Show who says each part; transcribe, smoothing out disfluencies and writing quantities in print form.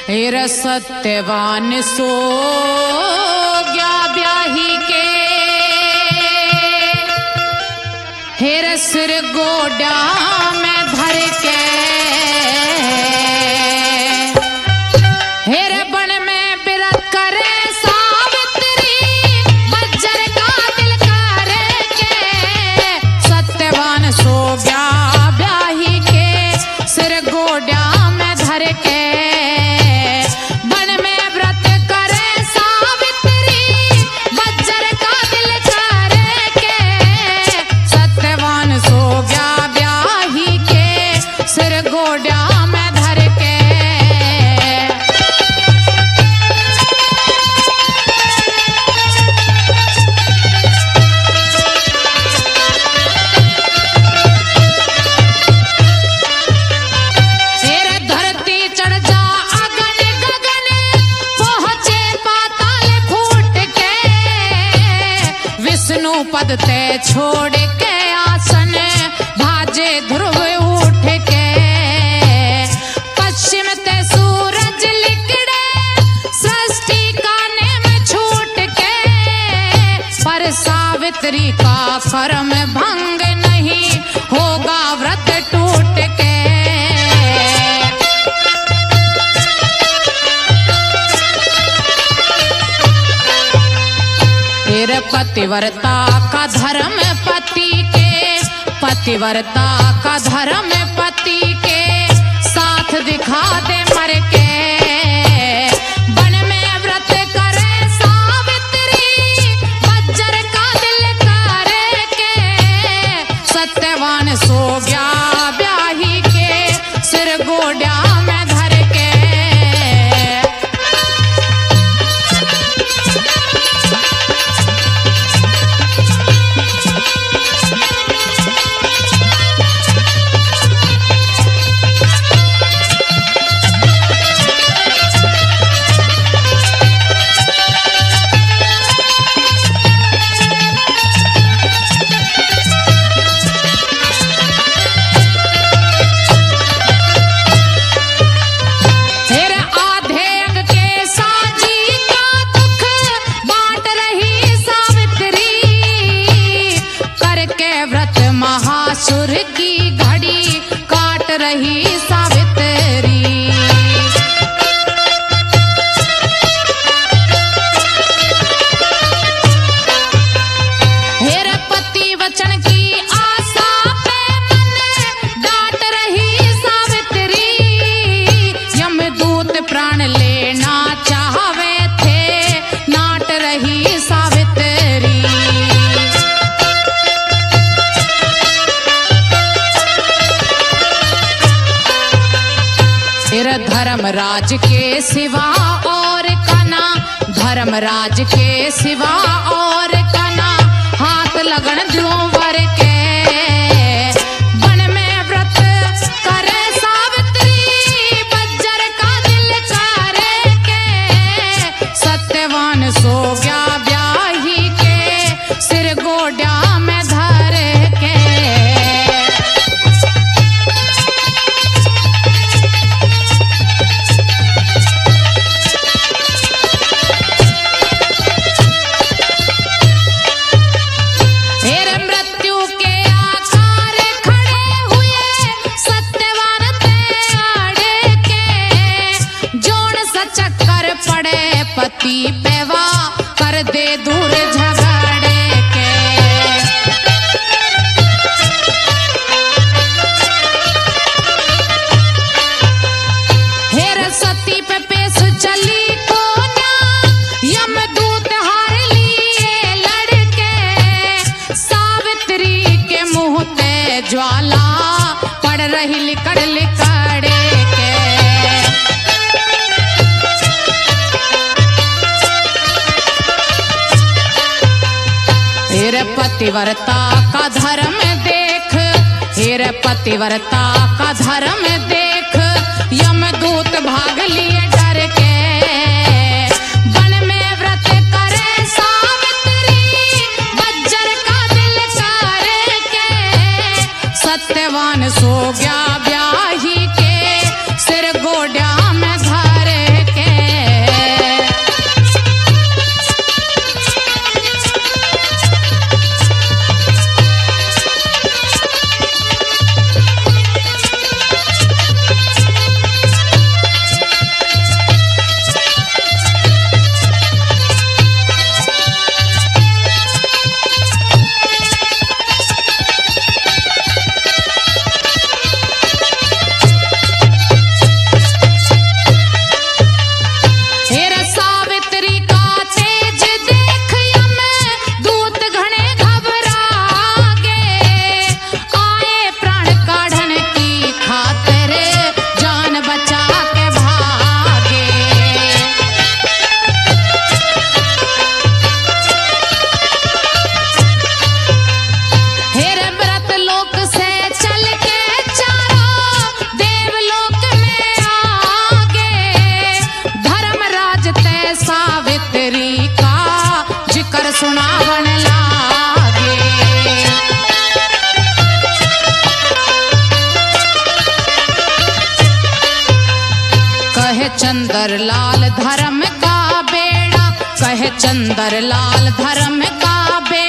Speaker 1: हेर सत्यवान सो गया ब्याही के, हेर सिर गोडा में धर के, हेर बन में बिरत करे सावित्री, बज्जर का दिल करे के, सत्यवान सो गया ब्याही के, सिर गोडा में धर के, पद ते छोड़ के आसन भाजे ध्रुव उठ के, पश्चिम ते सूरज लिकड़े सृष्टि का नेम छूट के, पर सावित्री का कर्म भंग नहीं होगा व्रत टूट के, पतिव्रता का धर्म पति के, पतिव्रता का धर्म पति के, साथ दिखा दे मर के, वन में व्रत करे सावित्री, बज्जर का दिल करे के, सत्यवान सो गया ब्याही के, सिर गोड्या में धर के, महासुर की घड़ी काट रही सावित्री, हेर पति वचन की आशा पे मन डांट रही सावित्री, यमदूत प्राण लेना चाहवे थे, नाट रही सावित्री, धर्मराज के सिवा और कना, धर्मराज के सिवा और कना, हाथ लगन दूं वर के, वन में व्रत करे सावित्री, बज्जर का दिल करे के, सत्यवान सो गया ब्याही के, सिर गोड्या में धर के, पति पेवा कर दे दूर झगड़े के, हेर सती पे पेश चली को ना, यमदूत हार लिए लड़के, सावित्री के मुंह ते ज्वाला पड़ रही लिकड़ लिकड़े के, हेर पतिव्रता का धर्म देख, हेर पतिव्रता का धर्म देख, यमदूत भाग लिए डर के, वन में व्रत करे सावित्री, बज्जर का दिल करे के, सत्यवान सो गया ब्याही के, सिर गोड्या में धर कहे चंदर लाल धर्म का बेड़ा, कहे चंदर लाल धर्म का बेड़ा।